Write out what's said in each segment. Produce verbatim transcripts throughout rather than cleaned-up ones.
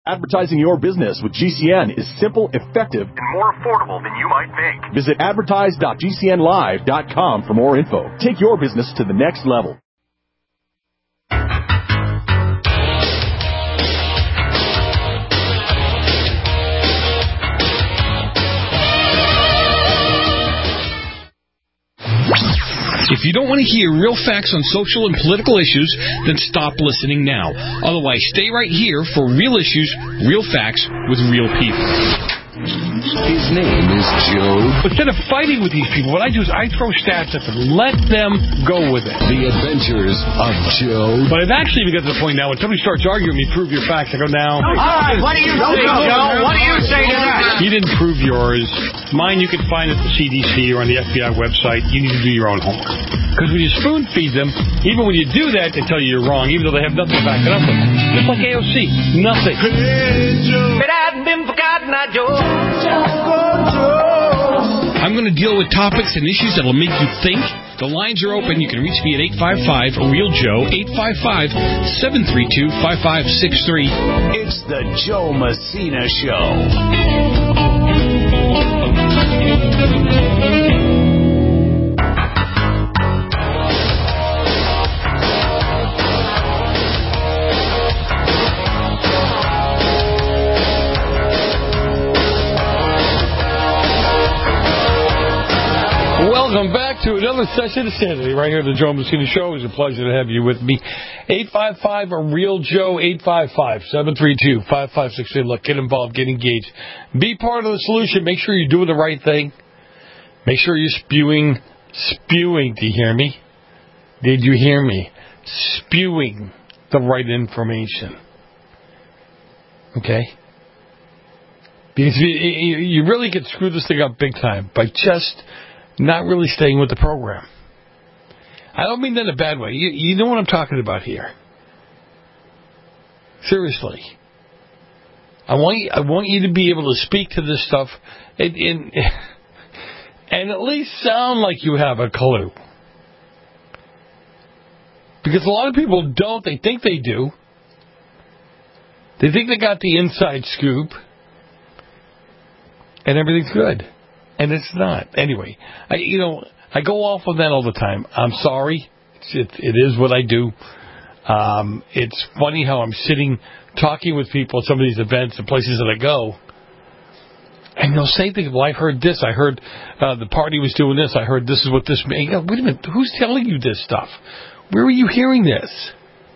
Advertising your business with G C N is simple, effective, and more affordable than you might think. Visit advertise dot g c n live dot com for more info. Take your business to the next level. If you don't want to hear real facts on social and political issues, then stop listening now. Otherwise, stay right here for real issues, real facts, with real people. His name is Joe. Instead of fighting with these people, what I do is I throw stats at them. Let them go with it. The Adventures of Joe. But I've actually even got to the point now when somebody starts arguing with me, prove your facts, I go, now. All right, what do you say, Joe? What do you say to that? You didn't prove yours. Mine you can find at the C D C or on the F B I website. You need to do your own homework. Because when you spoon feed them, even when you do that, they tell you you're wrong, even though they have nothing to back it up with. Just like A O C. Nothing. But I've been forgotten, I Joe. I'm going to deal with topics and issues that will make you think. The lines are open. You can reach me at eight five five, real Joe, eight five five, seven three two, five five six three. It's the Joe Messina Show. Welcome back to another session of Sanity right here at the Joe Messina Show. It's a pleasure to have you with me. eight five five, a real Joe, eight five five, seven three two, five five six three. Look, get involved, get engaged. Be part of the solution. Make sure you're doing the right thing. Make sure you're spewing, spewing, do you hear me? Did you hear me? Spewing the right information. Okay? Because you, you really could screw this thing up big time by just not really staying with the program. I don't mean that in a bad way. You, you know what I'm talking about here. Seriously. I want you, I want you to be able to speak to this stuff and, and, and at least sound like you have a clue. Because a lot of people don't. They think they do. They think they got the inside scoop. And everything's good. And it's not. Anyway, I, you know, I go off on that all the time. I'm sorry. It's, it, it is what I do. Um, it's funny how I'm sitting talking with people at some of these events and places that I go. And they'll say things, well, I heard this. I heard uh, the party was doing this. I heard this is what this means. Wait a minute. Who's telling you this stuff? Where are you hearing this?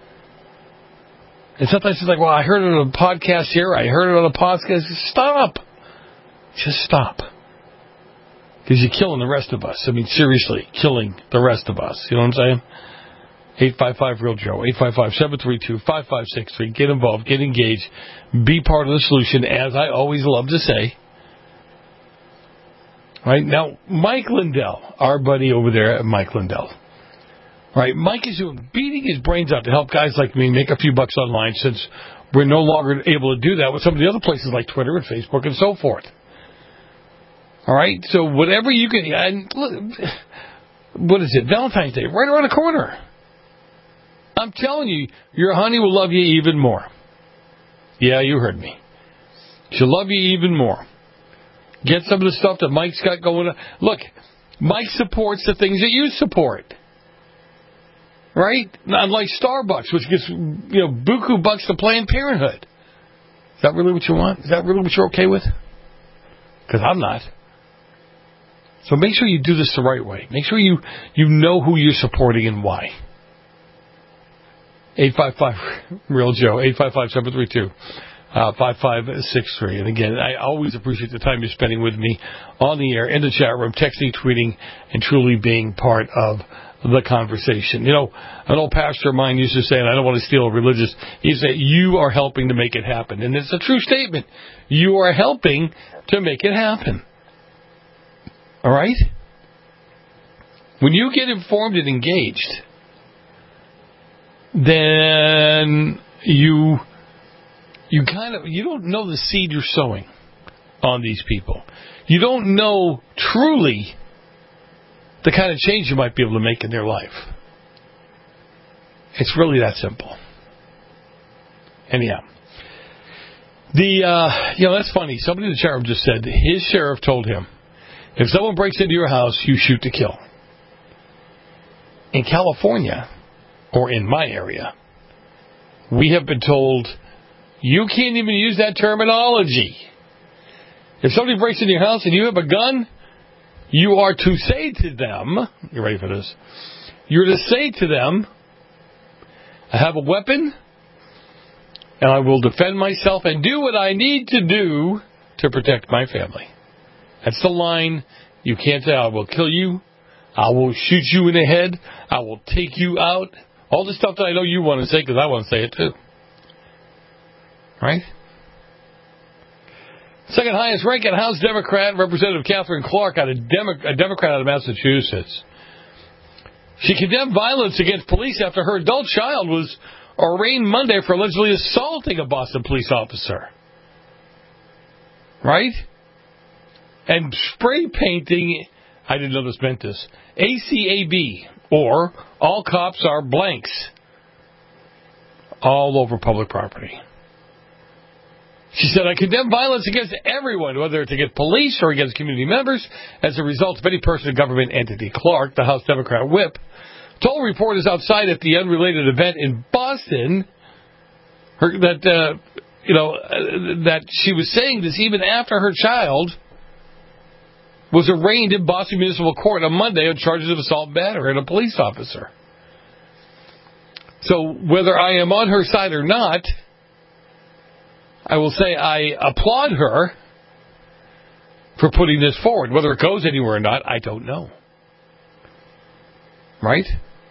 And sometimes it's like, well, I heard it on a podcast here. I heard it on a podcast. Stop. Just stop. Because you're killing the rest of us. I mean, seriously, killing the rest of us. You know what I'm saying? eight five five, real Joe, eight five five, seven three two, five five six three. Get involved, get engaged, be part of the solution, as I always love to say. Right? Now, Mike Lindell, our buddy over there at Mike Lindell. Right? Mike is doing, beating his brains out to help guys like me make a few bucks online since we're no longer able to do that with some of the other places like Twitter and Facebook and so forth. All right, so whatever you can, and look, what is it? Valentine's Day, right around the corner. I'm telling you, your honey will love you even more. Yeah, you heard me. She'll love you even more. Get some of the stuff that Mike's got going on. Look, Mike supports the things that you support. Right? Unlike Starbucks, which gets, you know, buku bucks to Planned Parenthood. Is that really what you want? Is that really what you're okay with? Because I'm not. So make sure you do this the right way. Make sure you, you know who you're supporting and why. eight five five, real Joe, eight five five, seven three two, five five six three. And again, I always appreciate the time you're spending with me on the air, in the chat room, texting, tweeting, and truly being part of the conversation. You know, an old pastor of mine used to say, and I don't want to steal religious, he said, you are helping to make it happen. And it's a true statement. You are helping to make it happen. All right? When you get informed and engaged, then you you kind of you don't know the seed you're sowing on these people. You don't know truly the kind of change you might be able to make in their life. It's really that simple. Anyhow, The, uh, you know, that's funny. Somebody in the chat room just said his sheriff told him, if someone breaks into your house, you shoot to kill. In California, or in my area, we have been told you can't even use that terminology. If somebody breaks into your house and you have a gun, you are to say to them, you ready for this? You're to say to them, I have a weapon, and I will defend myself and do what I need to do to protect my family. That's the line. You can't say, I will kill you, I will shoot you in the head, I will take you out. All the stuff that I know you want to say because I want to say it too. Right? Second highest ranking House Democrat, Representative Catherine Clark, out of Demo- a Democrat out of Massachusetts. She condemned violence against police after her adult child was arraigned Monday for allegedly assaulting a Boston police officer. Right? And spray painting, I didn't know this meant this, A C A B, or all cops are blanks, all over public property. She said, I condemn violence against everyone, whether it's against police or against community members, as a result of any person or government entity. Clark, the House Democrat whip, told reporters outside at the unrelated event in Boston her, that, uh, you know, uh, that she was saying this even after her child was arraigned in Boston Municipal Court on Monday on charges of assault and battery on a police officer. So whether I am on her side or not, I will say I applaud her for putting this forward. Whether it goes anywhere or not, I don't know. Right?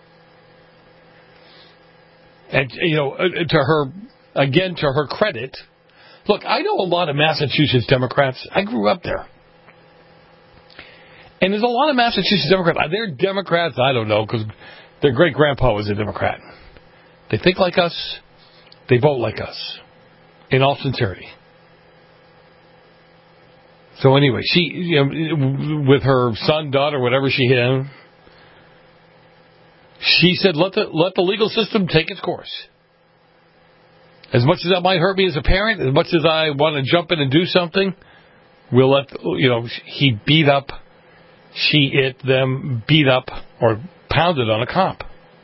And, you know, to her, again, to her credit, look, I know a lot of Massachusetts Democrats. I grew up there. And there's a lot of Massachusetts Democrats. They're Democrats, I don't know, because their great-grandpa was a Democrat. They think like us. They vote like us. In all sincerity. So anyway, she, you know, with her son, daughter, whatever she had, she said, let the, let the legal system take its course. As much as that might hurt me as a parent, as much as I want to jump in and do something, we'll let, you know, he beat up, she, it, them, beat up, or pounded on a cop.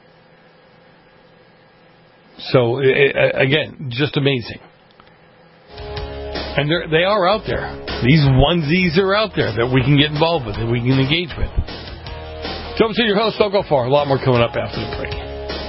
So, again, just amazing. And they are out there. These onesies are out there that we can get involved with, that we can engage with. Jump to your host, don't go far. A lot more coming up after the break.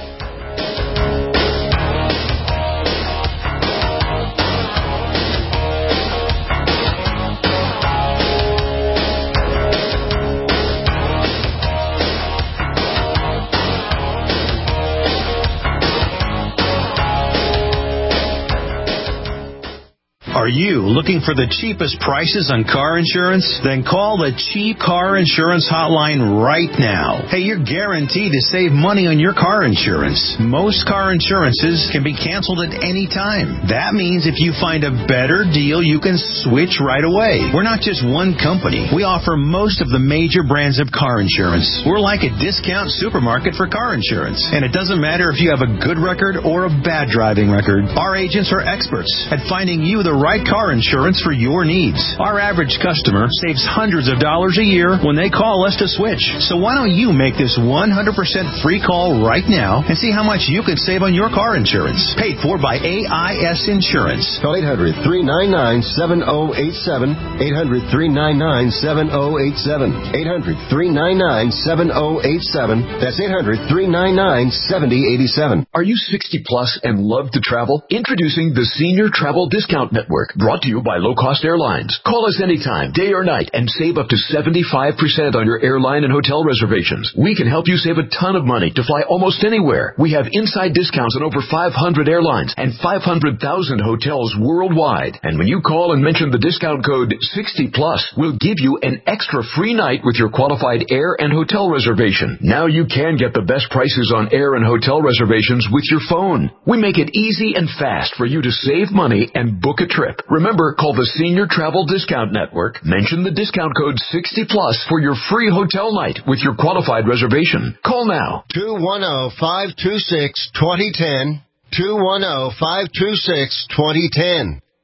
Are you looking for the cheapest prices on car insurance? Then call the Cheap Car Insurance Hotline right now. Hey, you're guaranteed to save money on your car insurance. Most car insurances can be canceled at any time. That means if you find a better deal, you can switch right away. We're not just one company. We offer most of the major brands of car insurance. We're like a discount supermarket for car insurance. And it doesn't matter if you have a good record or a bad driving record. Our agents are experts at finding you the right car insurance for your needs. Our average customer saves hundreds of dollars a year when they call us to switch. So why don't you make this one hundred percent free call right now and see how much you can save on your car insurance. Paid for by A I S Insurance. Call eight hundred, three nine nine, seven oh eight seven. eight hundred, three nine nine, seven oh eight seven. eight hundred, three nine nine, seven oh eight seven. That's eight hundred, three nine nine, seven oh eight seven. Are you sixty plus and love to travel? Introducing the Senior Travel Discount Network, brought to you by Low Cost Airlines. Call us anytime, day or night, and save up to seventy-five percent on your airline and hotel reservations. We can help you save a ton of money to fly almost anywhere. We have inside discounts on over five hundred airlines and five hundred thousand hotels worldwide. And when you call and mention the discount code sixty plus, we'll give you an extra free night with your qualified air and hotel reservation. Now you can get the best prices on air and hotel reservations with your phone. We make it easy and fast for you to save money and book a trip. Remember, call the Senior Travel Discount Network. Mention the discount code sixty plus for your free hotel night with your qualified reservation. Call now. two one zero, five two six, two zero one zero. two one zero, five two six, two zero one zero.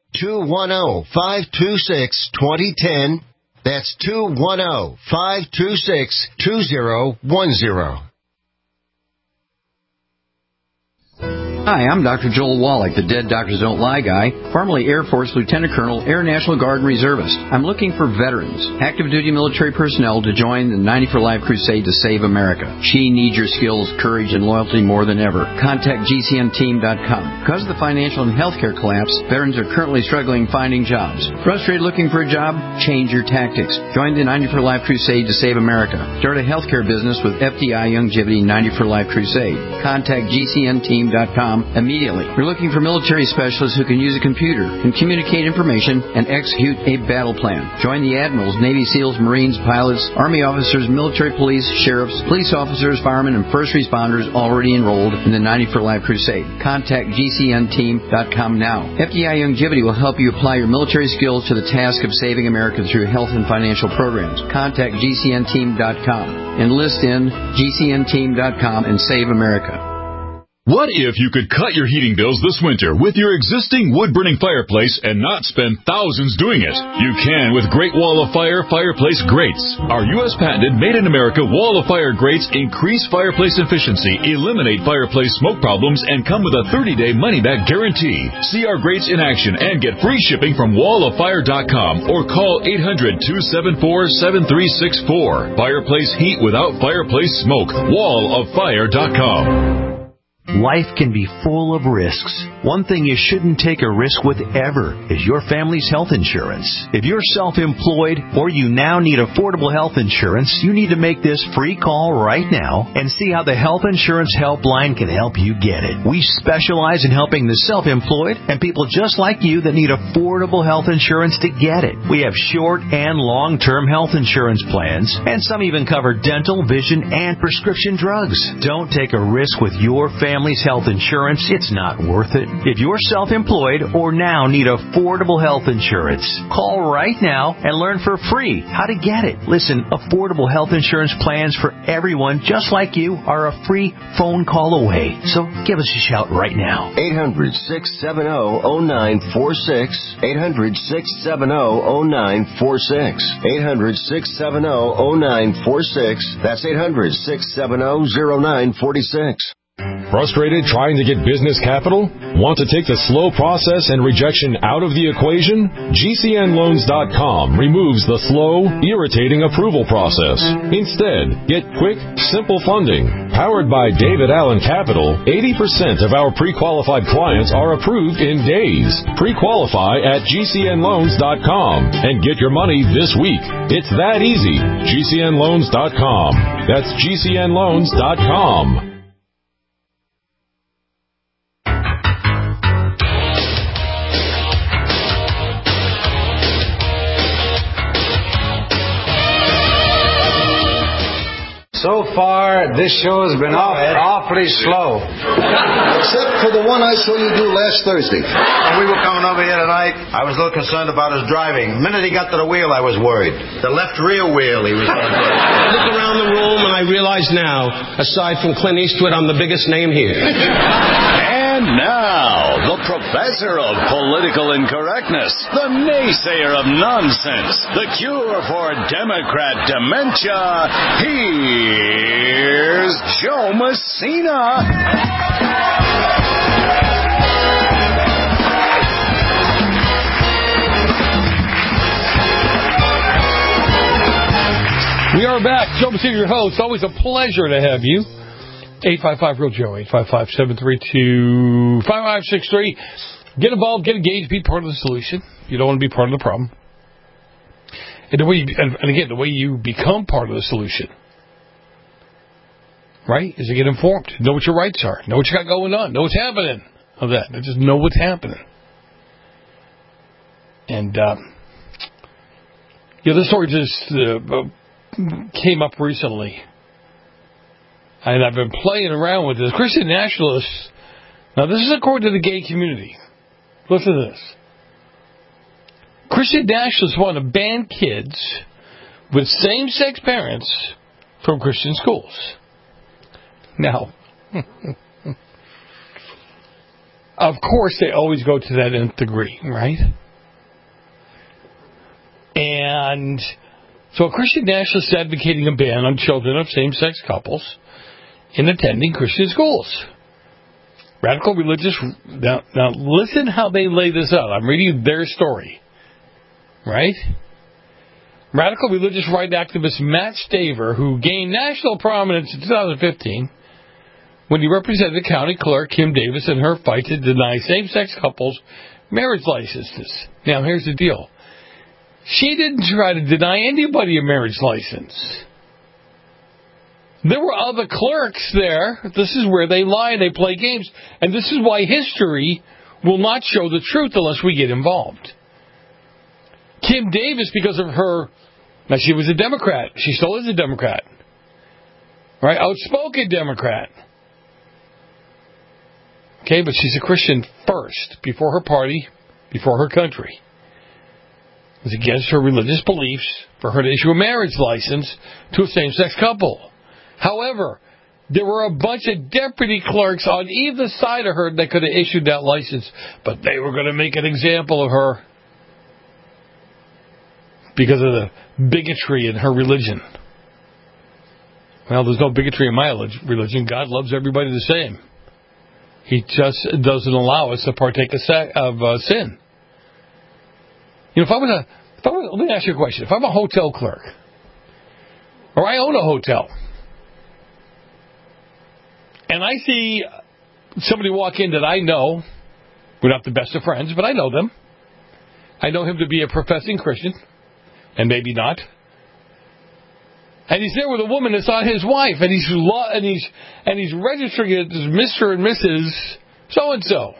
two one zero, five two six, two zero one zero. That's two one zero, five two six, two zero one zero. Hi, I'm Doctor Joel Wallach, the Dead Doctors Don't Lie guy, formerly Air Force Lieutenant Colonel, Air National Guard Reservist. I'm looking for veterans, active duty military personnel to join the ninety for Life crusade to save America. She needs your skills, courage, and loyalty more than ever. Contact G C N team dot com. Because of the financial and healthcare collapse, veterans are currently struggling finding jobs. Frustrated looking for a job? Change your tactics. Join the ninety for Life crusade to save America. Start a healthcare business with F D I Youngevity ninety for Life crusade. Contact G C N team dot com immediately. We're looking for military specialists who can use a computer, can communicate information, and execute a battle plan. Join the admirals, Navy SEALs, Marines, pilots, Army officers, military police, sheriffs, police officers, firemen, and first responders already enrolled in the ninety for Life crusade. Contact G C N team dot com now. F D I Youngevity will help you apply your military skills to the task of saving America through health and financial programs. Contact G C N team dot com. Enlist in G C N team dot com and save America. What if you could cut your heating bills this winter with your existing wood-burning fireplace and not spend thousands doing it? You can with Great Wall of Fire Fireplace Grates. Our U S patented made-in-America Wall of Fire grates increase fireplace efficiency, eliminate fireplace smoke problems, and come with a thirty-day money-back guarantee. See our grates in action and get free shipping from wall of fire dot com or call eight hundred, two seven four, seven three six four. Fireplace heat without fireplace smoke. wall of fire dot com. Life can be full of risks. One thing you shouldn't take a risk with ever is your family's health insurance. If you're self-employed or you now need affordable health insurance, you need to make this free call right now and see how the Health Insurance Helpline can help you get it. We specialize in helping the self-employed and people just like you that need affordable health insurance to get it. We have short and long-term health insurance plans, and some even cover dental, vision, and prescription drugs. Don't take a risk with your family. Family's health insurance, it's not worth it. If you're self-employed or now need affordable health insurance, call right now and learn for free how to get it. Listen, affordable health insurance plans for everyone just like you are a free phone call away. So give us a shout right now. eight hundred, six seven zero, zero nine four six. eight hundred, six seven zero, zero nine four six. eight hundred, six seven zero, zero nine four six. That's eight hundred, six seven zero, zero nine four six. Frustrated trying to get business capital? Want to take the slow process and rejection out of the equation? G C N loans dot com removes the slow, irritating approval process. Instead, get quick, simple funding. Powered by David Allen Capital, eighty percent of our pre-qualified clients are approved in days. Pre-qualify at G C N loans dot com and get your money this week. It's that easy. G C N loans dot com. That's G C N loans dot com. So far, this show has been off, awfully slow. Except for the one I saw you do last Thursday. When we were coming over here tonight, I was a little concerned about his driving. The minute he got to the wheel, I was worried. The left rear wheel he was going to do. I look around the room and I realize now, aside from Clint Eastwood, I'm the biggest name here. And now, the professor of political incorrectness, the naysayer of nonsense, the cure for Democrat dementia, here's Joe Messina. We are back. Joe Messina, your host. Always a pleasure to have you. eight five five, real Joe, eight five five, seven three two, five five six three. Get involved, get engaged, be part of the solution. You don't want to be part of the problem. And, the way you, and, and again, the way you become part of the solution, right, is to get informed. Know what your rights are. Know what you got going on. Know what's happening of that. Just know what's happening. And, um, yeah, this story just uh, came up recently. And I've been playing around with this. Christian nationalists. Now, this is according to the gay community. Listen to this. Christian nationalists want to ban kids with same-sex parents from Christian schools. Now, of course, they always go to that nth degree, right? And so a Christian nationalist is advocating a ban on children of same-sex couples in attending Christian schools. Radical religious... Now, now, listen how they lay this out. I'm reading their story. Right? Radical religious right activist Matt Staver, who gained national prominence in two thousand fifteen when he represented county clerk Kim Davis in her fight to deny same-sex couples marriage licenses. Now, here's the deal. She didn't try to deny anybody a marriage license. There were other clerks there. This is where they lie and they play games. And this is why history will not show the truth unless we get involved. Kim Davis, because of her... Now, she was a Democrat. She still is a Democrat. Right? Outspoken Democrat. Okay, but she's a Christian first, before her party, before her country. It was against her religious beliefs for her to issue a marriage license to a same-sex couple. However, there were a bunch of deputy clerks on either side of her that could have issued that license, but they were going to make an example of her because of the bigotry in her religion. Well, there's no bigotry in my religion. God loves everybody the same. He just doesn't allow us to partake of uh, sin. You know, if I was a, if I was, let me ask you a question. If I'm a hotel clerk, or I own a hotel, and I see somebody walk in that I know, we're not the best of friends, but I know them. I know him to be a professing Christian, and maybe not. And he's there with a woman that's not his wife, and he's lo- and he's and he's registering it as Mister and Missus So and so.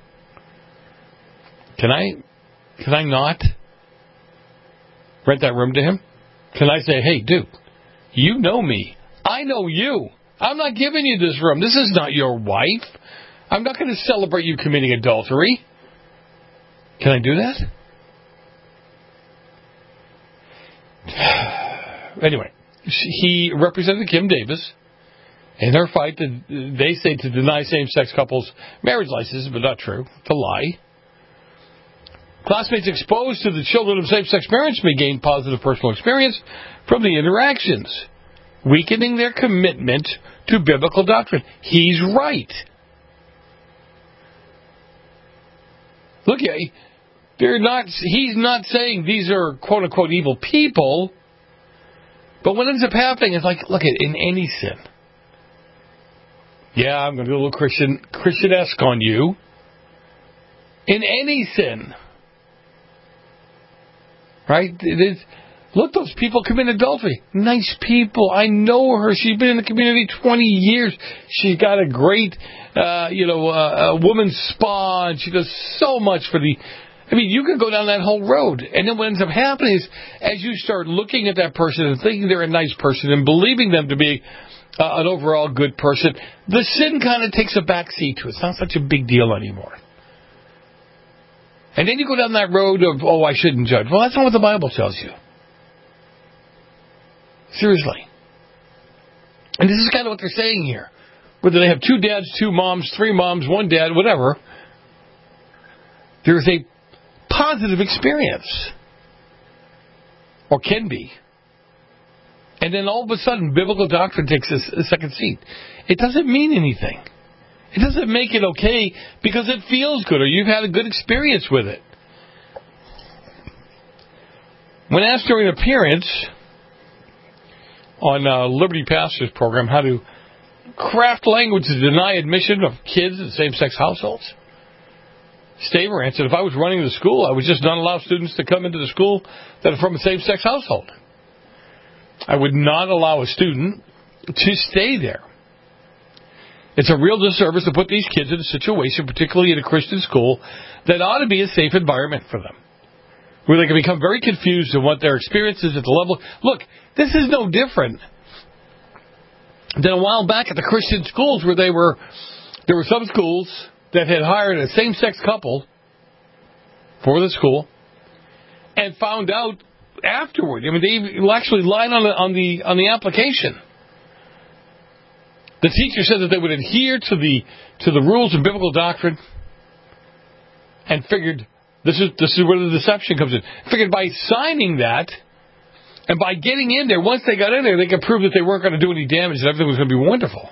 Can I can I not rent that room to him? Can I say, hey, dude, you know me. I know you. I'm not giving you this room. This is not your wife. I'm not going to celebrate you committing adultery. Can I do that? Anyway, he represented Kim Davis in her fight, to, they say, to deny same-sex couples marriage licenses, but not true. It's a lie. Classmates exposed to the children of same-sex parents may gain positive personal experience from the interactions, weakening their commitment to biblical doctrine. He's right. Look, they're not. He's not saying these are quote-unquote evil people, but what ends up happening is, like, look, in any sin. Yeah, I'm going to do a little Christian, Christian-esque on you. In any sin. Right? It is, look, those people commit adultery. Nice people. I know her. She's been in the community twenty years. She's got a great, uh, you know, uh, a woman's spa, and she does so much for the... I mean, you can go down that whole road. And then what ends up happening is, as you start looking at that person and thinking they're a nice person and believing them to be uh, an overall good person, the sin kind of takes a back seat to it. It's not such a big deal anymore. And then you go down that road of, oh, I shouldn't judge. Well, that's not what the Bible tells you. Seriously. And this is kind of what they're saying here. Whether they have two dads, two moms, three moms, one dad, whatever, there's a positive experience. Or can be. And then all of a sudden, biblical doctrine takes a, a second seat. It doesn't mean anything. It doesn't make it okay because it feels good or you've had a good experience with it. When asked during an appearance on uh, Liberty Pastors program how to craft language to deny admission of kids in same-sex households, Staver answered, if I was running the school, I would just not allow students to come into the school that are from a same-sex household. I would not allow a student to stay there. It's a real disservice to put these kids in a situation, particularly in a Christian school, that ought to be a safe environment for them, where they can become very confused in what their experience is at the level. Look, this is no different than a while back at the Christian schools where they were, there were some schools that had hired a same-sex couple for the school and found out afterward. I mean, they actually lied on the, on the, on the application. The teacher said that they would adhere to the to the rules of biblical doctrine, and figured this is this is where the deception comes in. Figured by signing that and by getting in there, once they got in there, they could prove that they weren't going to do any damage and everything was going to be wonderful.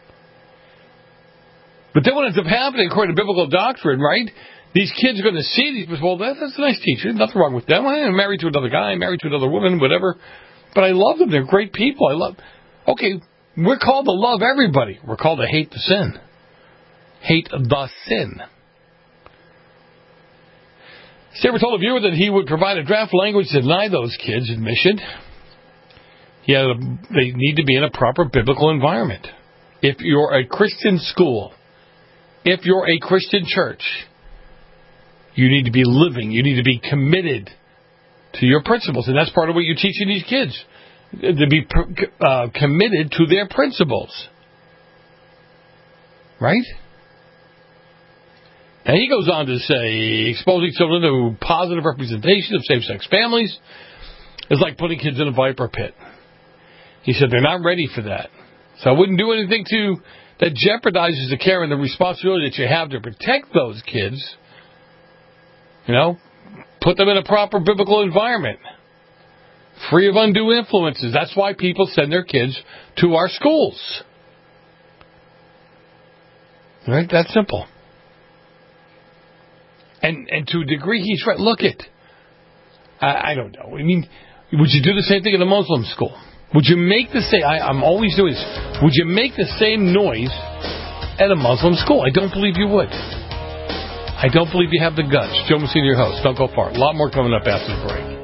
But then what ends up happening, according to biblical doctrine, right? These kids are going to see these people. Well, that's a nice teacher. Nothing wrong with them. I'm married to another guy. I'm married to another woman, whatever. But I love them. They're great people. I love. Okay, we're called to love everybody. We're called to hate the sin. Hate the sin. Saber told a viewer that he would provide a draft language to deny those kids admission. He had a, they need to be in a proper biblical environment. If you're a Christian school, if you're a Christian church, you need to be living. You need to be committed to your principles. And that's part of what you're teaching these kids, to be uh, committed to their principles. Right? And he goes on to say, exposing children to positive representation of same-sex families is like putting kids in a viper pit. He said they're not ready for that. So I wouldn't do anything to that jeopardizes the care and the responsibility that you have to protect those kids. You know, put them in a proper biblical environment, free of undue influences. That's why people send their kids to our schools. Right? That's simple. And and to a degree, he's right. Look it. I, I don't know. I mean, would you do the same thing in a Muslim school? Would you make the same? I, I'm always doing this. Would you make the same noise at a Muslim school? I don't believe you would. I don't believe you have the guts. Joe Messina, your host. Don't go far. A lot more coming up after the break.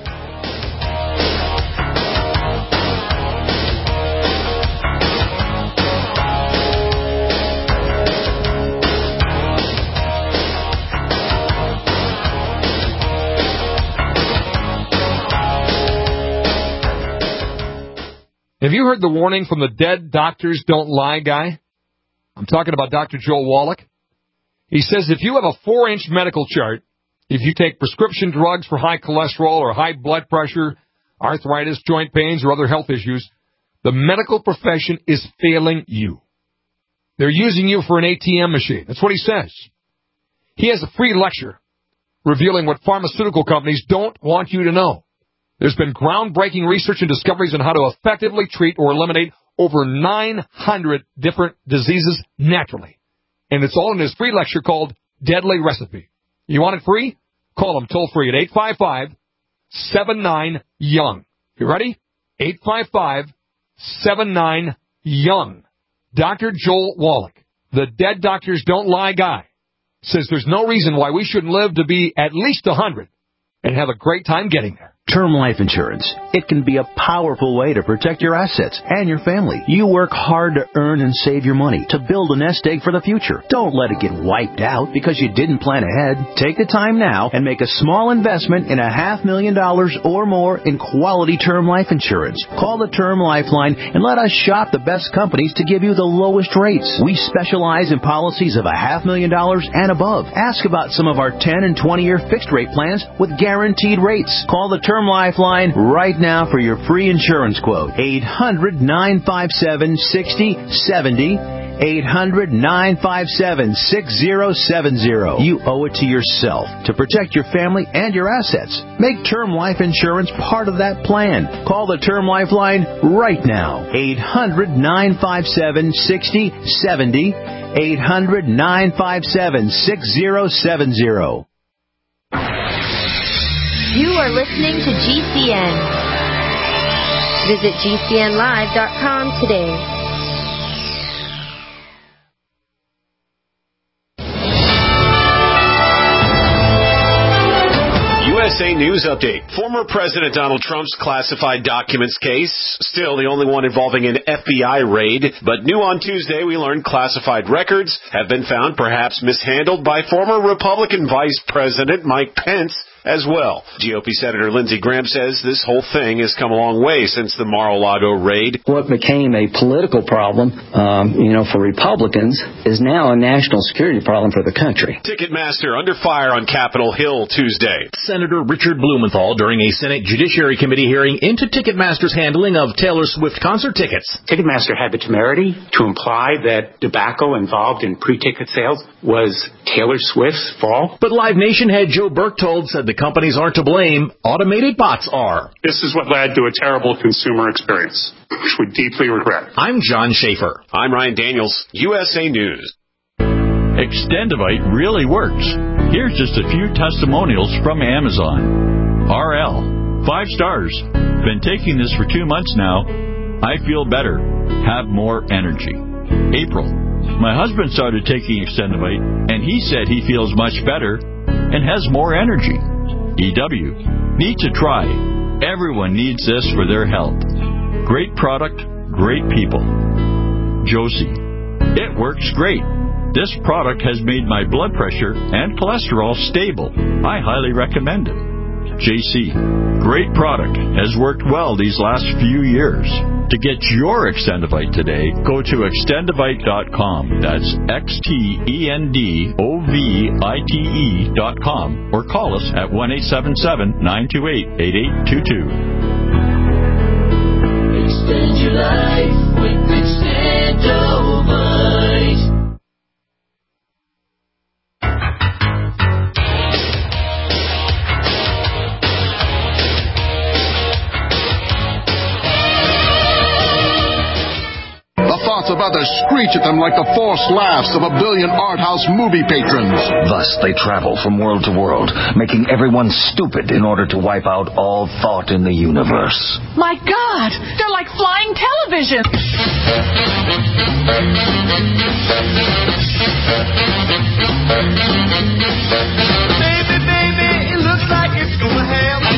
Have you heard the warning from the Dead Doctors Don't Lie guy? I'm talking about Doctor Joel Wallach. He says if you have a four-inch medical chart, if you take prescription drugs for high cholesterol or high blood pressure, arthritis, joint pains, or other health issues, the medical profession is failing you. They're using you for an A T M machine. That's what he says. He has a free lecture revealing what pharmaceutical companies don't want you to know. There's been groundbreaking research and discoveries on how to effectively treat or eliminate over nine hundred different diseases naturally. And it's all in his free lecture called Deadly Recipe. You want it free? Call him toll free at eight five five, seven nine, young. You ready? eight five five, seven nine, young. Doctor Joel Wallach, the Dead Doctors Don't Lie guy, says there's no reason why we shouldn't live to be at least one hundred and have a great time getting there. Term life insurance. It can be a powerful way to protect your assets and your family. You work hard to earn and save your money to build a nest egg for the future. Don't let it get wiped out because you didn't plan ahead. Take the time now and make a small investment in a half million dollars or more in quality term life insurance. Call the Term Lifeline and let us shop the best companies to give you the lowest rates. We specialize in policies of a half million dollars and above. Ask about some of our ten and twenty year fixed rate plans with guaranteed rates. Call the Term Term Lifeline right now for your free insurance quote. eight hundred, nine five seven, six zero seven zero. eight hundred, nine five seven, six zero seven zero. You owe it to yourself to protect your family and your assets. Make term life insurance part of that plan. Call the Term Lifeline right now. eight hundred, nine five seven, six zero seven zero. eight hundred, nine five seven, six zero seven zero. You are listening to G C N. Visit G C N live dot com today. U S A News Update. Former President Donald Trump's classified documents case, still the only one involving an F B I raid. But new on Tuesday, we learned classified records have been found perhaps mishandled by former Republican Vice President Mike Pence, as well. G O P Senator Lindsey Graham says this whole thing has come a long way since the Mar-a-Lago raid. What became a political problem, um, you know, for Republicans is now a national security problem for the country. Ticketmaster under fire on Capitol Hill Tuesday. Senator Richard Blumenthal during a Senate Judiciary Committee hearing into Ticketmaster's handling of Taylor Swift concert tickets. Ticketmaster had the temerity to imply that debacle involved in pre-ticket sales was Taylor Swift's fault. But Live Nation head Joe Berchtold said the companies aren't to blame. Automated bots are. This is what led to a terrible consumer experience, which we deeply regret. I'm John Schaefer. I'm Ryan Daniels, U S A News. Extendivite really works. Here's just a few testimonials from Amazon. R L, five stars. Been taking this for two months now. I feel better. Have more energy. April, my husband started taking Extendivite, and he said he feels much better and has more energy. E W, need to try. Everyone needs this for their health. Great product, great people. Josie, it works great. This product has made my blood pressure and cholesterol stable. I highly recommend it. J C, great product. Has worked well these last few years. To get your Extendivite today, go to extendivite dot com. That's X T E N D O V I T E dot com. Or call us at one eight seven seven, nine two eight, eight eight two two. Extend your life with Extendivite. Thoughts of others screech at them like the forced laughs of a billion art house movie patrons. Thus they travel from world to world, making everyone stupid in order to wipe out all thought in the universe. My God, they're like flying television. Baby, baby, it looks like it's gonna happen.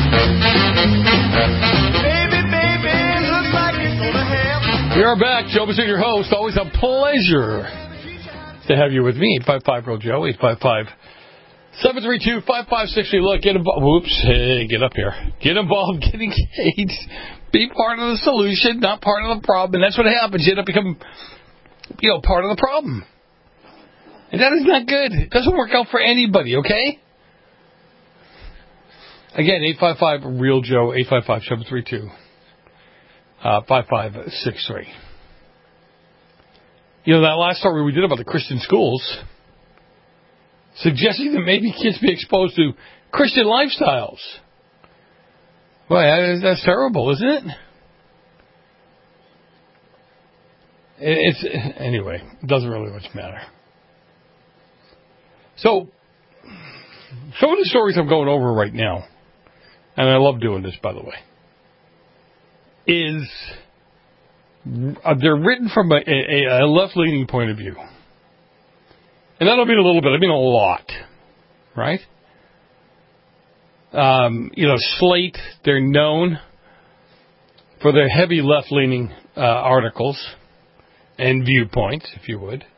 Baby, baby, it looks like it's gonna happen. We are back. Joe Basine, your host. Always a pleasure to have you with me. eight five five, R O Joe, eight five five, seven three two, five five six three. Look, get involved. Whoops. Hey, get up here. Get involved. Get engaged. Be part of the solution, not part of the problem. And that's what happens. You end up becoming, you know, part of the problem. And that is not good. It doesn't work out for anybody, okay? Again, eight five five, real Joe, eight five five, seven three two. Uh, five five six three. You know, that last story we did about the Christian schools, suggesting that maybe kids be exposed to Christian lifestyles. Well, that's terrible, isn't it? It's, anyway, it doesn't really much matter. So, some of the stories I'm going over right now, and I love doing this, by the way, is uh, they're written from a, a, a left-leaning point of view. And I don't mean a little bit, I mean a lot, right? Um, you know, Slate, they're known for their heavy left-leaning uh, articles and viewpoints, if you would.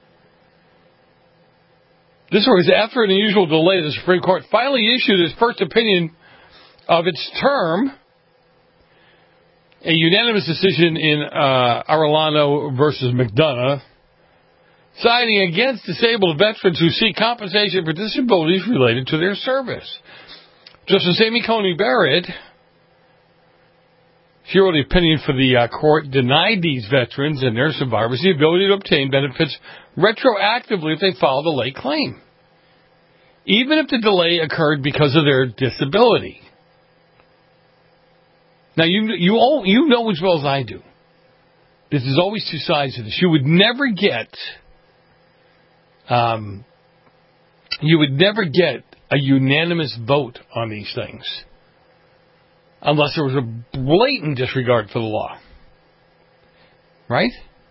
This was after an unusual delay, the Supreme Court finally issued its first opinion of its term, a unanimous decision in uh, Arellano versus McDonough, siding against disabled veterans who seek compensation for disabilities related to their service. Justice Amy Coney Barrett, she wrote the opinion for the uh, court, denied these veterans and their survivors the ability to obtain benefits retroactively if they filed a late claim, even if the delay occurred because of their disability. Now, you you all you know as well as I do, this is always two sides to this. You would never get, um, you would never get a unanimous vote on these things unless there was a blatant disregard for the law, right?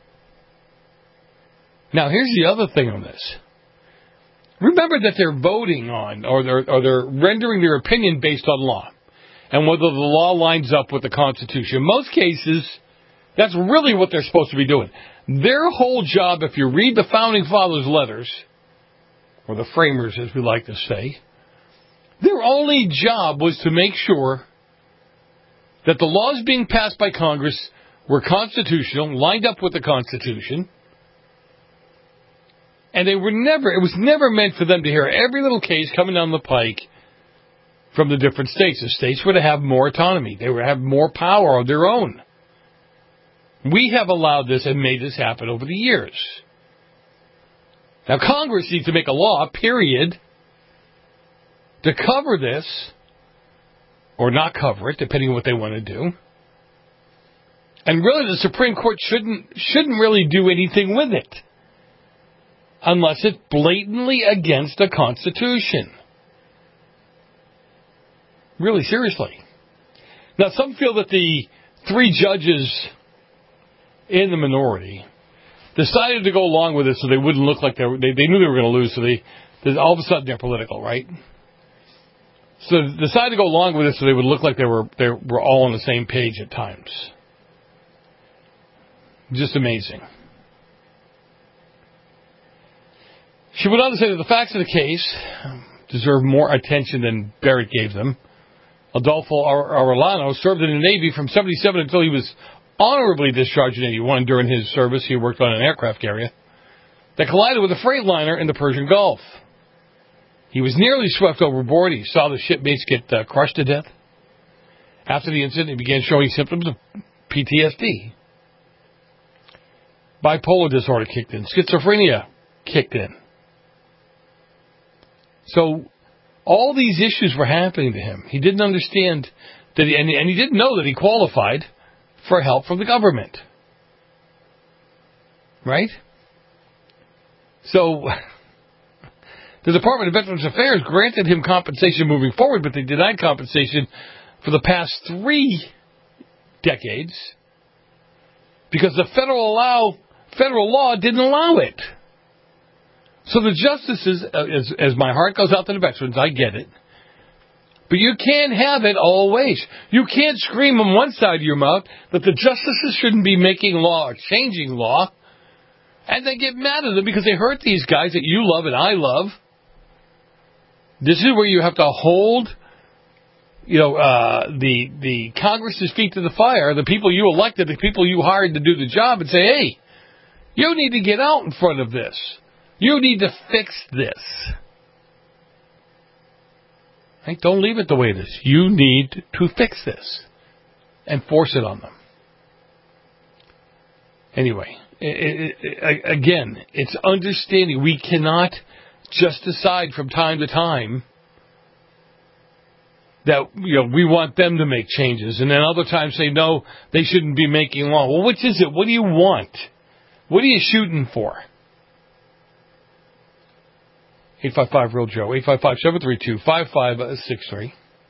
Now, here's the other thing on this. Remember that they're voting on, or they're or they're rendering their opinion based on law, and whether the law lines up with the Constitution. In most cases, that's really what they're supposed to be doing. Their whole job, if you read the Founding Fathers' letters, or the framers, as we like to say, Their only job was to make sure that the laws being passed by Congress were constitutional, lined up with the Constitution, and they were never, it was never meant for them to hear every little case coming down the pike from the different states. The states were to have more autonomy. They were to have more power of their own. We have allowed this and made this happen over the years. Now, Congress needs to make a law, period, to cover this, or not cover it, depending on what they want to do. And really, the Supreme Court shouldn't shouldn't really do anything with it, unless it's blatantly against the Constitution. Really, seriously. Now, some feel that the three judges in the minority decided to go along with it so they wouldn't look like they were, they, they knew they were going to lose, so they, they all of a sudden they're political, right? So they decided to go along with it so they would look like they were they were all on the same page at times. Just amazing. She went on to say that the facts of the case deserve more attention than Barrett gave them. Adolfo Arellano served in the Navy from seventy-seven until he was honorably discharged in eighty-one. During his service, he worked on an aircraft carrier that collided with a freight liner in the Persian Gulf. He was nearly swept overboard. He saw the shipmates get uh, crushed to death. After the incident, he began showing symptoms of P T S D. Bipolar disorder kicked in. Schizophrenia kicked in. So all these issues were happening to him. He didn't understand that, he, and, and he didn't know that he qualified for help from the government. Right? So the Department of Veterans Affairs granted him compensation moving forward, but they denied compensation for the past three decades because the federal allow federal law didn't allow it. So the justices, as, as my heart goes out to the veterans, I get it. But you can't have it all ways. You can't scream on one side of your mouth that the justices shouldn't be making law or changing law, and then get mad at them because they hurt these guys that you love and I love. This is where you have to hold, you know, uh, the the Congress's feet to the fire, the people you elected, the people you hired to do the job, and say, hey, you need to get out in front of this. You need to fix this. Right? Don't leave it the way it is. You need to fix this and force it on them. Anyway, it, it, it, again, it's understanding we cannot just decide from time to time that, you know, we want them to make changes, and then other times say, no, they shouldn't be making law. Well, which is it? What do you want? What are you shooting for? eight five five real Joe, eight five five, seven three two, five five six three.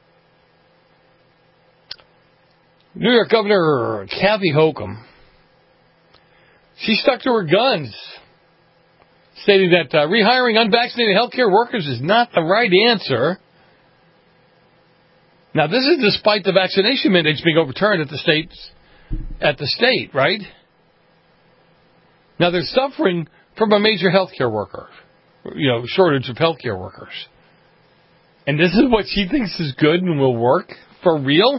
New York Governor Kathy Hochul, she stuck to her guns, stating that uh, rehiring unvaccinated healthcare workers is not the right answer. Now, this is despite the vaccination mandates being overturned at the states, at the state, right? Now, they're suffering from a major healthcare worker, you know, shortage of healthcare workers. And this is what she thinks is good and will work for real?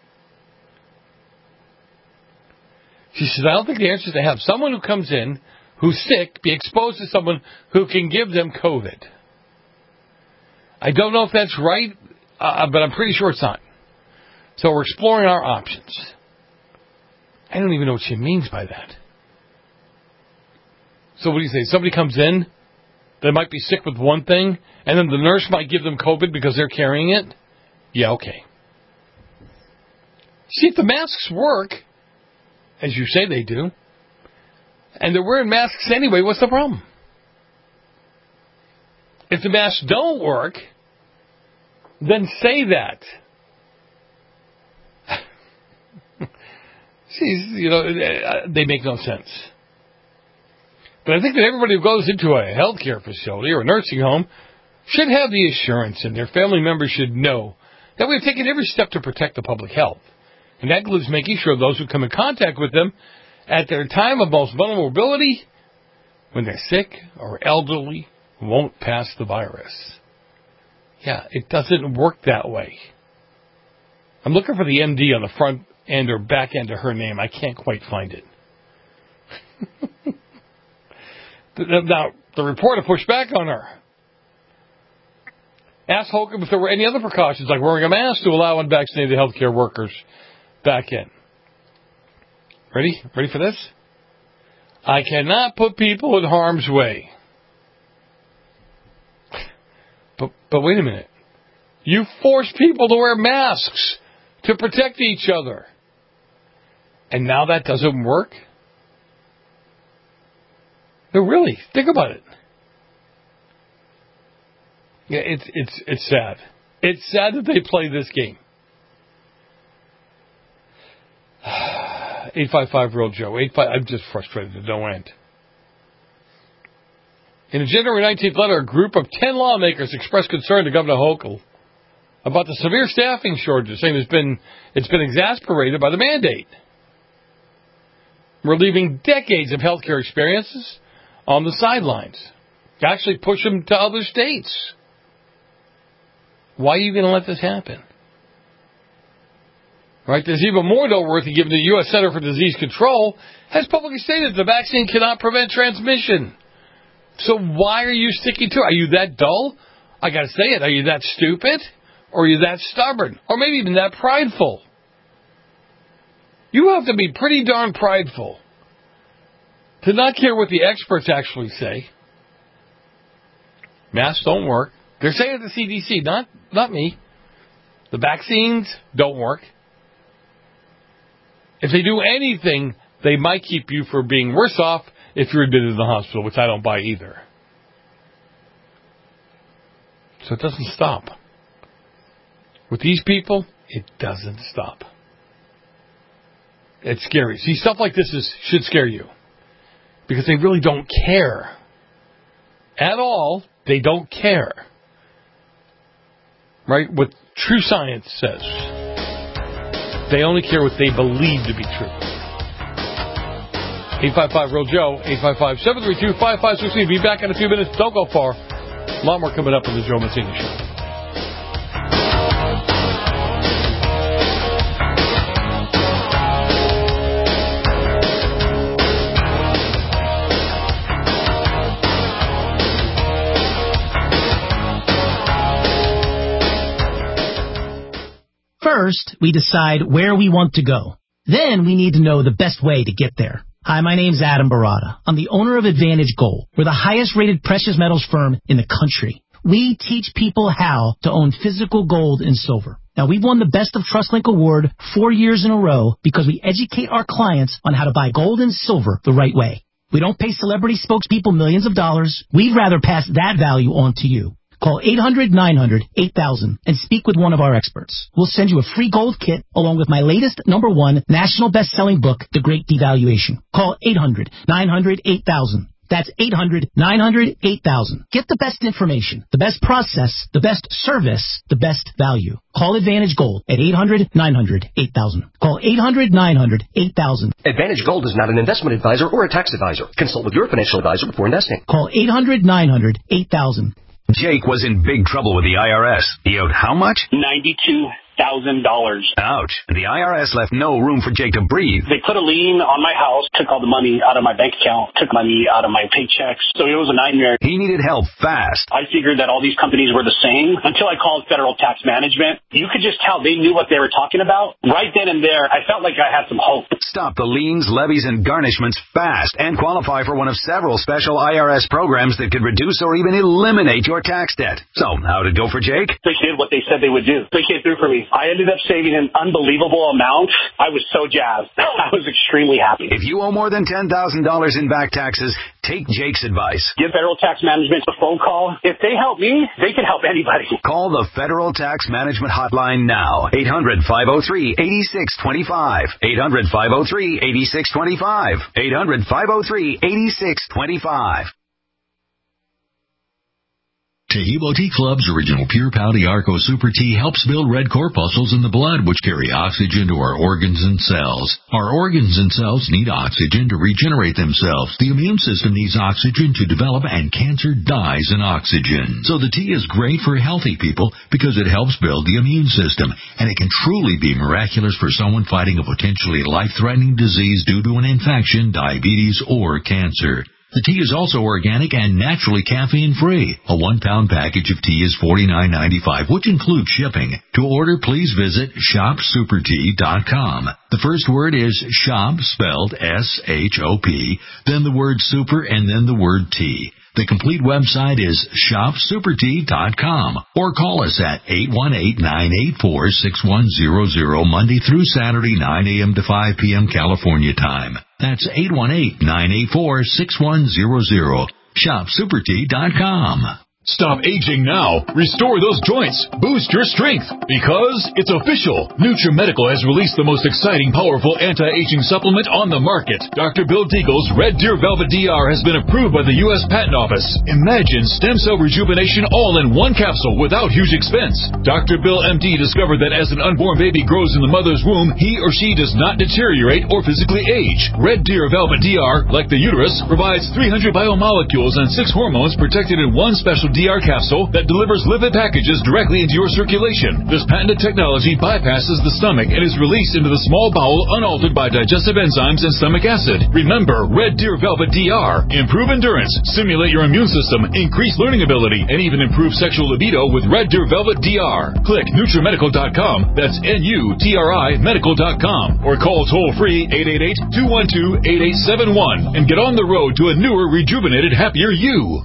She says, I don't think the answer is to have someone who comes in who's sick be exposed to someone who can give them COVID. I don't know if that's right, uh, but I'm pretty sure it's not. So we're exploring our options. I don't even know what she means by that. So what do you say? Somebody comes in, they might be sick with one thing, and then the nurse might give them COVID because they're carrying it? Yeah, okay. See, if the masks work, as you say they do, and they're wearing masks anyway, what's the problem? If the masks don't work, then say that. See, you know, they make no sense. But I think that everybody who goes into a healthcare facility or a nursing home should have the assurance, and their family members should know that we've taken every step to protect the public health. And that includes making sure those who come in contact with them at their time of most vulnerability, when they're sick or elderly, won't pass the virus. Yeah, it doesn't work that way. I'm looking for the M D on the front end or back end of her name. I can't quite find it. Now, the reporter pushed back on her. Asked Holcomb if there were any other precautions, like wearing a mask, to allow unvaccinated healthcare workers back in. Ready? Ready for this? I cannot put people in harm's way. But, but wait a minute. You force people to wear masks to protect each other. And now that doesn't work? No, really. Think about it. Yeah, it's it's it's sad. It's sad that they play this game. eight five five Real Joe. eight five, I'm just frustrated to no end. In a January nineteenth letter, a group of ten lawmakers expressed concern to Governor Hochul about the severe staffing shortages, saying it's been it's been exacerbated by the mandate. We're leaving decades of healthcare experiences on the sidelines. Actually push them to other states. Why are you going to let this happen? Right? There's even more noteworthy given the U S Center for Disease Control has publicly stated the vaccine cannot prevent transmission. So why are you sticking to it? Are you that dull? I got to say it. Are you that stupid? Or are you that stubborn? Or maybe even that prideful? You have to be pretty darn prideful to not care what the experts actually say. Masks don't work. They're saying at the C D C, not not me. The vaccines don't work. If they do anything, they might keep you from being worse off if you're admitted to the hospital, which I don't buy either. So it doesn't stop. With these people, it doesn't stop. It's scary. See, stuff like this is should scare you. Because they really don't care. At all, they don't care. Right? What true science says. They only care what they believe to be true. eight five five Real Joe, eight five five, seven three two, five five six three. Be back in a few minutes. Don't go far. A lot more coming up on the Joe Mancini Show. First, we decide where we want to go. Then we need to know the best way to get there. Hi, my name's Adam Barada. I'm the owner of Advantage Gold. We're the highest rated precious metals firm in the country. We teach people how to own physical gold and silver. Now, we've won the Best of TrustLink Award four years in a row because we educate our clients on how to buy gold and silver the right way. We don't pay celebrity spokespeople millions of dollars. We'd rather pass that value on to you. Call eight hundred, nine hundred, eight thousand and speak with one of our experts. We'll send you a free gold kit along with my latest number one national best-selling book, The Great Devaluation. Call eight hundred, nine hundred, eight thousand. That's eight hundred, nine hundred, eight thousand. Get the best information, the best process, the best service, the best value. Call Advantage Gold at eight hundred, nine hundred, eight thousand. Call eight hundred, nine hundred, eight thousand. Advantage Gold is not an investment advisor or a tax advisor. Consult with your financial advisor before investing. Call eight hundred, nine hundred, eight thousand. Jake was in big trouble with the I R S. He owed how much? ninety-two thousand dollars. Ouch. The I R S left no room for Jake to breathe. They put a lien on my house, took all the money out of my bank account, took money out of my paychecks. So it was a nightmare. He needed help fast. I figured that all these companies were the same until I called Federal Tax Management. You could just tell they knew what they were talking about. Right then and there, I felt like I had some hope. Stop the liens, levies, and garnishments fast and qualify for one of several special I R S programs that could reduce or even eliminate your tax debt. So, how'd it go for Jake? They did what they said they would do. They came through for me. I ended up saving an unbelievable amount. I was so jazzed. I was extremely happy. If you owe more than ten thousand dollars in back taxes, take Jake's advice. Give Federal Tax Management a phone call. If they help me, they can help anybody. Call the Federal Tax Management Hotline now. eight hundred, five oh three, eight six two five. eight hundred, five oh three, eight six two five. eight hundred, five oh three, eight six two five. Tahibo Tea Club's original Pure Pouty Arco Super Tea helps build red corpuscles in the blood, which carry oxygen to our organs and cells. Our organs and cells need oxygen to regenerate themselves. The immune system needs oxygen to develop, and cancer dies in oxygen. So the tea is great for healthy people because it helps build the immune system, and it can truly be miraculous for someone fighting a potentially life-threatening disease due to an infection, diabetes, or cancer. The tea is also organic and naturally caffeine-free. A one-pound package of tea is forty-nine ninety-five, which includes shipping. To order, please visit shop super tea dot com. The first word is shop, spelled S H O P, then the word super, and then the word tea. The complete website is shop super tea dot com, or call us at eight one eight, nine eight four, six one zero zero Monday through Saturday, nine a.m. to five p.m. California time. That's eight one eight, nine eight four, six one zero zero. shop super tea dot com. Stop aging now. Restore those joints. Boost your strength. Because it's official. NutriMedical has released the most exciting, powerful anti-aging supplement on the market. Doctor Bill Deagle's Red Deer Velvet D R has been approved by the U S Patent Office. Imagine stem cell rejuvenation all in one capsule without huge expense. Doctor Bill M D discovered that as an unborn baby grows in the mother's womb, he or she does not deteriorate or physically age. Red Deer Velvet D R, like the uterus, provides three hundred biomolecules and six hormones protected in one special D R capsule that delivers lipid packages directly into your circulation. This patented technology bypasses the stomach and is released into the small bowel unaltered by digestive enzymes and stomach acid. Remember, Red Deer Velvet D R. Improve endurance, stimulate your immune system, increase learning ability, and even improve sexual libido with Red Deer Velvet D R. Click NutriMedical dot com. That's N U T R I medical dot com. Or call toll-free eight eight eight, two one two, eight eight seven one and get on the road to a newer, rejuvenated, happier you.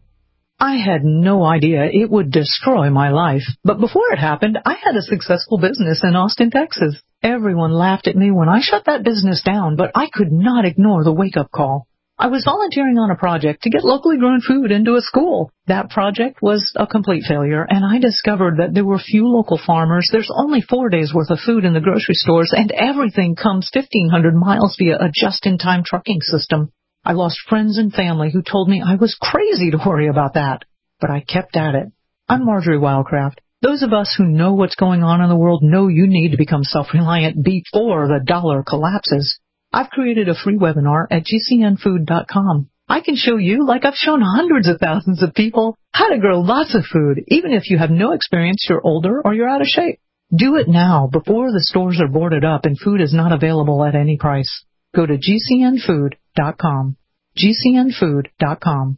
I had no idea it would destroy my life. But before it happened, I had a successful business in Austin, Texas. Everyone laughed at me when I shut that business down, but I could not ignore the wake-up call. I was volunteering on a project to get locally grown food into a school. That project was a complete failure, and I discovered that there were few local farmers. There's only four days' worth of food in the grocery stores, and everything comes fifteen hundred miles via a just-in-time trucking system. I lost friends and family who told me I was crazy to worry about that. But I kept at it. I'm Marjorie Wildcraft. Those of us who know what's going on in the world know you need to become self-reliant before the dollar collapses. I've created a free webinar at G C N food dot com. I can show you, like I've shown hundreds of thousands of people, how to grow lots of food, even if you have no experience, you're older, or you're out of shape. Do it now before the stores are boarded up and food is not available at any price. Go to G C N food dot com. G C N food dot com.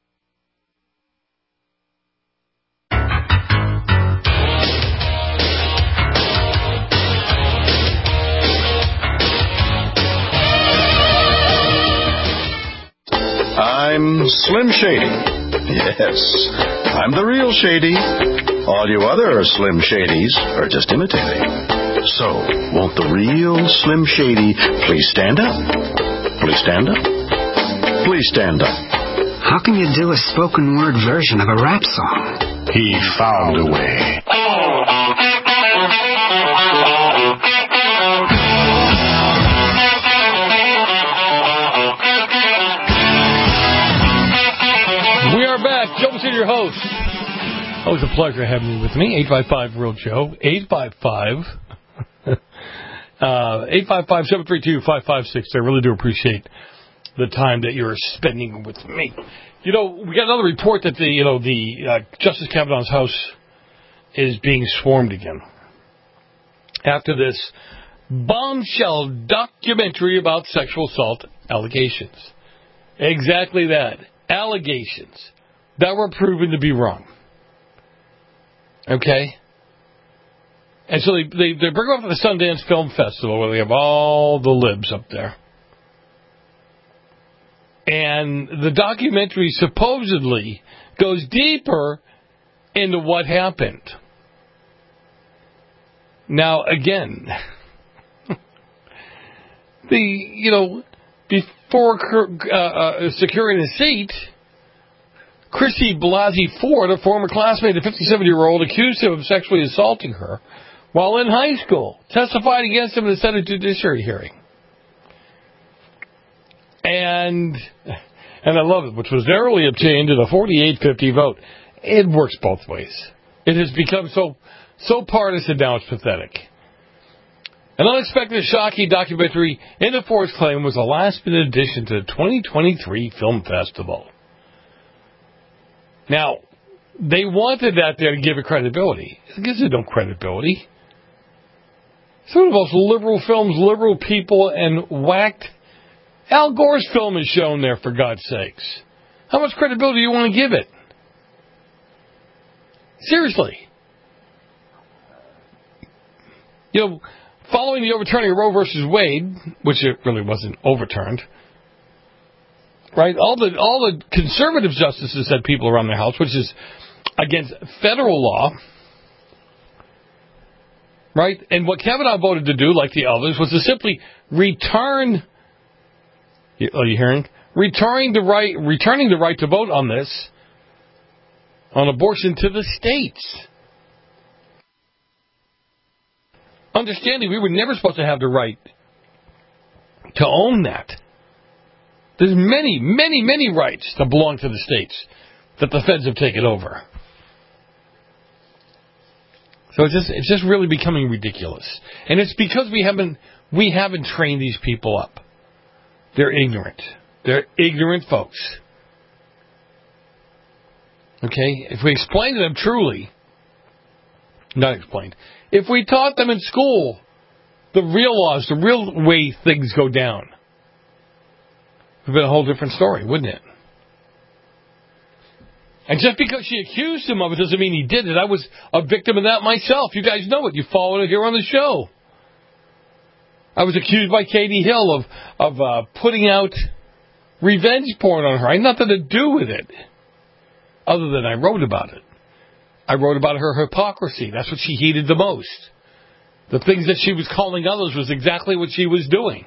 I'm Slim Shady. Yes, I'm the real Shady. All you other Slim Shadys are just imitating. So, won't the real Slim Shady please stand up? Please stand up? Please stand up. How can you do a spoken word version of a rap song? He found a way. We are back. Joe City, your host. Always a pleasure having you with me. eight five five, real Joe. eight five five, uh, eight five five, seven three two, five five six. I really do appreciate the time that you're spending with me. You know, we got another report that the, you know, the uh, Justice Kavanaugh's house is being swarmed again after this bombshell documentary about sexual assault allegations. Exactly that. Allegations that were proven to be wrong. Okay? And so they, they, they bring them up to the Sundance Film Festival where they have all the libs up there. And the documentary supposedly goes deeper into what happened. Now, again, the, you know, before uh, uh, securing a seat, Chrissy Blasey Ford, a former classmate of fifty-seven-year-old, accused him of sexually assaulting her while in high school, testified against him in a Senate Judiciary hearing. And and I love it, which was narrowly obtained in a forty-eight fifty vote. It works both ways. It has become so so partisan now it's pathetic. An unexpected, shocking documentary, Into Force Claim, was a last-minute addition to the twenty twenty-three Film Festival. Now, they wanted that there to give it credibility. It gives it no credibility. Some of the most liberal films, liberal people, and whacked. Al Gore's film is shown there, for God's sakes. How much credibility do you want to give it? Seriously. You know, following the overturning of Roe versus Wade, which it really wasn't overturned, right? All the all the conservative justices had people around their house, which is against federal law, right? And what Kavanaugh voted to do, like the others, was to simply return. Are you hearing? Returning the right, returning the right to vote on this, on abortion, to the states. Understanding we were never supposed to have the right to own that. There's many, many, many rights that belong to the states that the feds have taken over. So it's just it's just really becoming ridiculous. And it's because we haven't we haven't trained these people up. They're ignorant. They're ignorant folks. Okay? If we explain to them truly, not explained, if we taught them in school the real laws, the real way things go down, it would have been a whole different story, wouldn't it? And just because she accused him of it doesn't mean he did it. I was a victim of that myself. You guys know it. You followed it here on the show. I was accused by Katie Hill of of uh, putting out revenge porn on her. I had nothing to do with it, other than I wrote about it. I wrote about her hypocrisy. That's what she hated the most. The things that she was calling others was exactly what she was doing.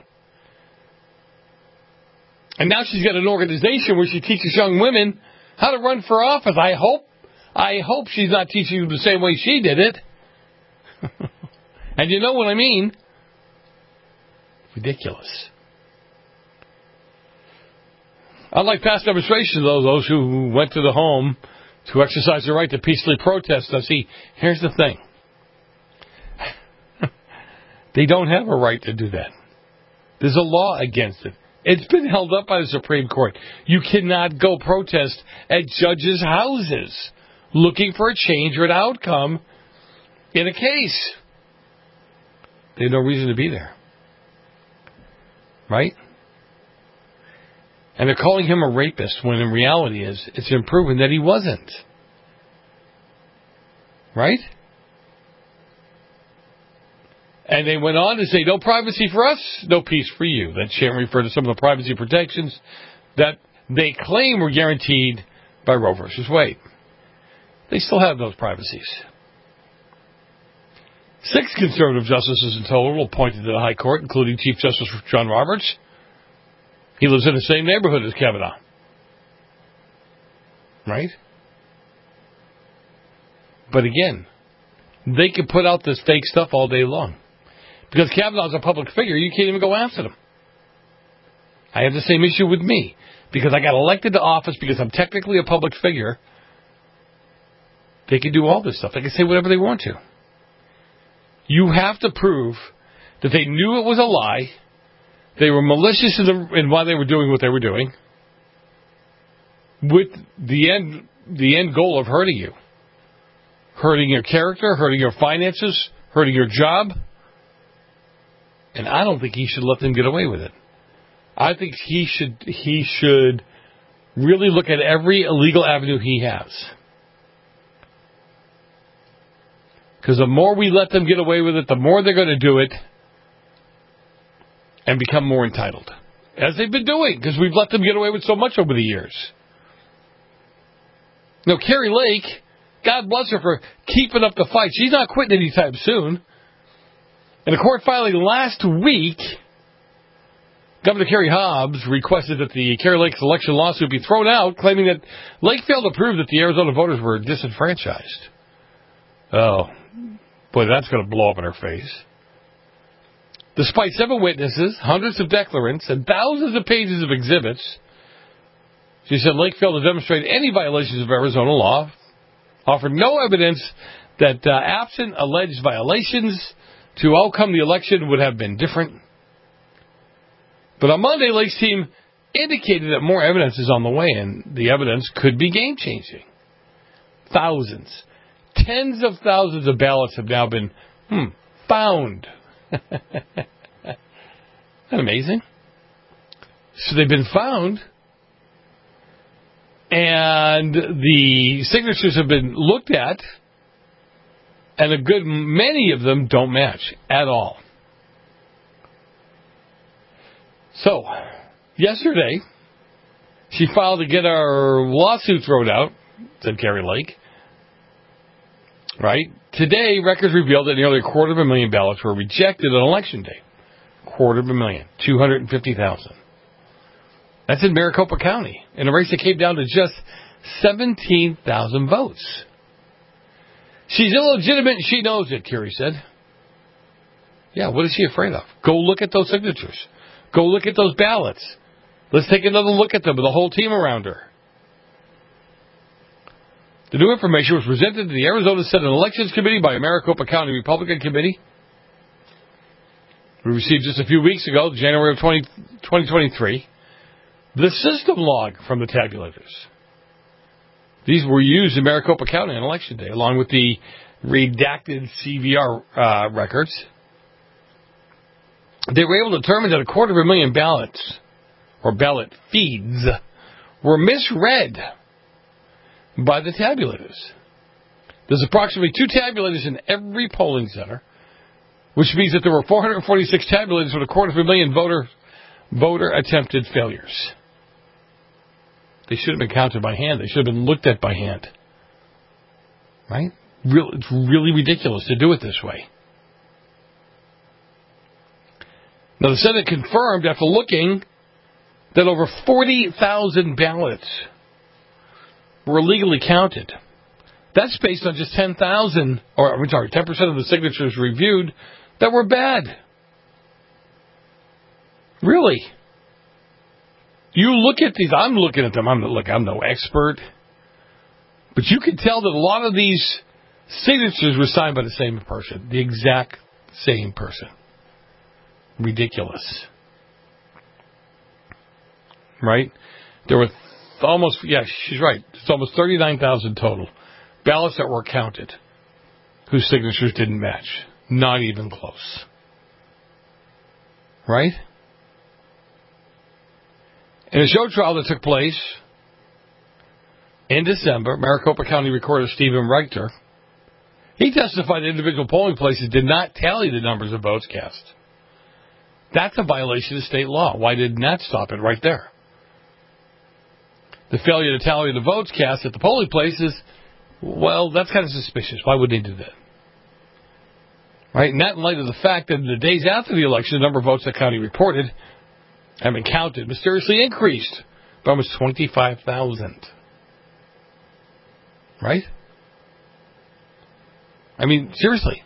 And now she's got an organization where she teaches young women how to run for office. I hope, I hope she's not teaching you the same way she did it. And you know what I mean? Ridiculous. Unlike past demonstrations, though, those who went to the home to exercise their right to peacefully protest. Now, see, here's the thing. They don't have a right to do that. There's a law against it. It's been held up by the Supreme Court. You cannot go protest at judges' houses looking for a change or an outcome in a case. They have no reason to be there. Right? And they're calling him a rapist when in reality is it's been proven that he wasn't. Right? And they went on to say, no privacy for us, no peace for you. That Sharon referred to some of the privacy protections that they claim were guaranteed by Roe versus Wade. They still have those privacies. Six conservative justices in total appointed to the High Court, including Chief Justice John Roberts. He lives in the same neighborhood as Kavanaugh. Right? But again, they can put out this fake stuff all day long. Because Kavanaugh's a public figure, you can't even go after them. I have the same issue with me. Because I got elected to office because I'm technically a public figure. They can do all this stuff. They can say whatever they want to. You have to prove that they knew it was a lie. They were malicious in, the, in why they were doing what they were doing. With the end, the end goal of hurting you. Hurting your character, hurting your finances, hurting your job. And I don't think he should let them get away with it. I think he should he should really look at every illegal avenue he has. Because the more we let them get away with it, the more they're going to do it and become more entitled. As they've been doing, because we've let them get away with so much over the years. Now, Carrie Lake, God bless her for keeping up the fight. She's not quitting anytime soon. In a court filing last week, Governor Kerry Hobbs requested that the Carrie Lake's election lawsuit be thrown out, claiming that Lake failed to prove that the Arizona voters were disenfranchised. Oh, boy, that's going to blow up in her face. Despite seven witnesses, hundreds of declarants, and thousands of pages of exhibits, she said Lake failed to demonstrate any violations of Arizona law offered no evidence that uh, absent alleged violations to outcome the election would have been different. But on Monday, Lake's team indicated that more evidence is on the way, and the evidence could be game-changing. Thousands, tens of thousands of ballots have now been hmm, found. Isn't that amazing? So they've been found, and the signatures have been looked at, and a good many of them don't match at all. So, yesterday, she filed to get our lawsuit thrown out, said Kari Lake. Right? Today, records revealed that nearly a quarter of a million ballots were rejected on Election Day. Quarter of a million. two hundred fifty thousand. That's in Maricopa County, in a race that came down to just seventeen thousand votes. She's illegitimate and she knows it, Kari said. Yeah, what is she afraid of? Go look at those signatures. Go look at those ballots. Let's take another look at them with the whole team around her. The new information was presented to the Arizona Senate Elections Committee by a Maricopa County Republican Committee. We received just a few weeks ago, January of twenty twenty-three, the system log from the tabulators. These were used in Maricopa County on Election Day, along with the redacted C V R uh, records. They were able to determine that a quarter of a million ballots, or ballot feeds, were misread by the tabulators. There's approximately two tabulators in every polling center, which means that there were four hundred forty-six tabulators with a quarter of a million voter voter attempted failures. They should have been counted by hand. They should have been looked at by hand. Right? Real, it's really ridiculous to do it this way. Now, the Senate confirmed after looking that over forty thousand ballots were illegally counted. That's based on just ten thousand, or I'm sorry, ten percent of the signatures reviewed that were bad. Really? You look at these, I'm looking at them, I'm look, I'm no expert, but you can tell that a lot of these signatures were signed by the same person, the exact same person. Ridiculous. Right? There were almost, yeah, she's right. It's almost thirty-nine thousand total ballots that were counted whose signatures didn't match. Not even close. Right? In a show trial that took place in December, Maricopa County Recorder Stephen Reichter, he testified that individual polling places did not tally the numbers of votes cast. That's a violation of state law. Why didn't that stop it right there? The failure to tally the votes cast at the polling places, well, that's kind of suspicious. Why would they do that? Right? And that in light of the fact that in the days after the election, the number of votes the county reported and been counted mysteriously increased by almost twenty-five thousand. Right? I mean, seriously.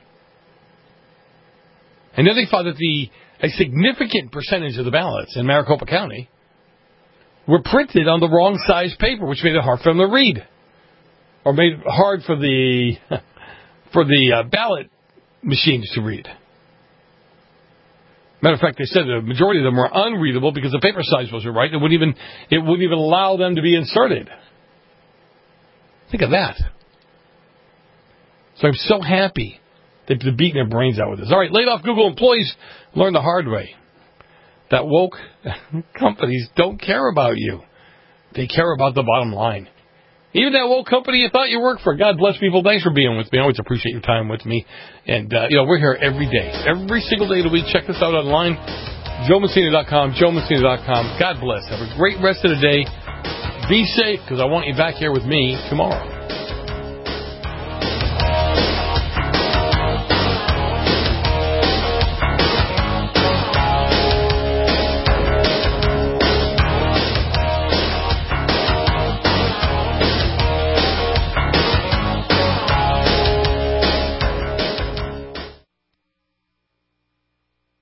And then they found that the a significant percentage of the ballots in Maricopa County were printed on the wrong size paper, which made it hard for them to read, or made it hard for the for the uh, ballot machines to read. Matter of fact, they said the majority of them were unreadable because the paper size wasn't right. It wouldn't even it wouldn't even allow them to be inserted. Think of that. So I'm so happy they've been beating their brains out with this. All right, laid off Google employees learned the hard way that woke companies don't care about you. They care about the bottom line. Even that woke company you thought you worked for. God bless people. Thanks for being with me. I always appreciate your time with me. And, uh, you know, we're here every day. Every single day of the week. Check this out online. Joe Messina dot com. Joe Messina dot com. God bless. Have a great rest of the day. Be safe, because I want you back here with me tomorrow.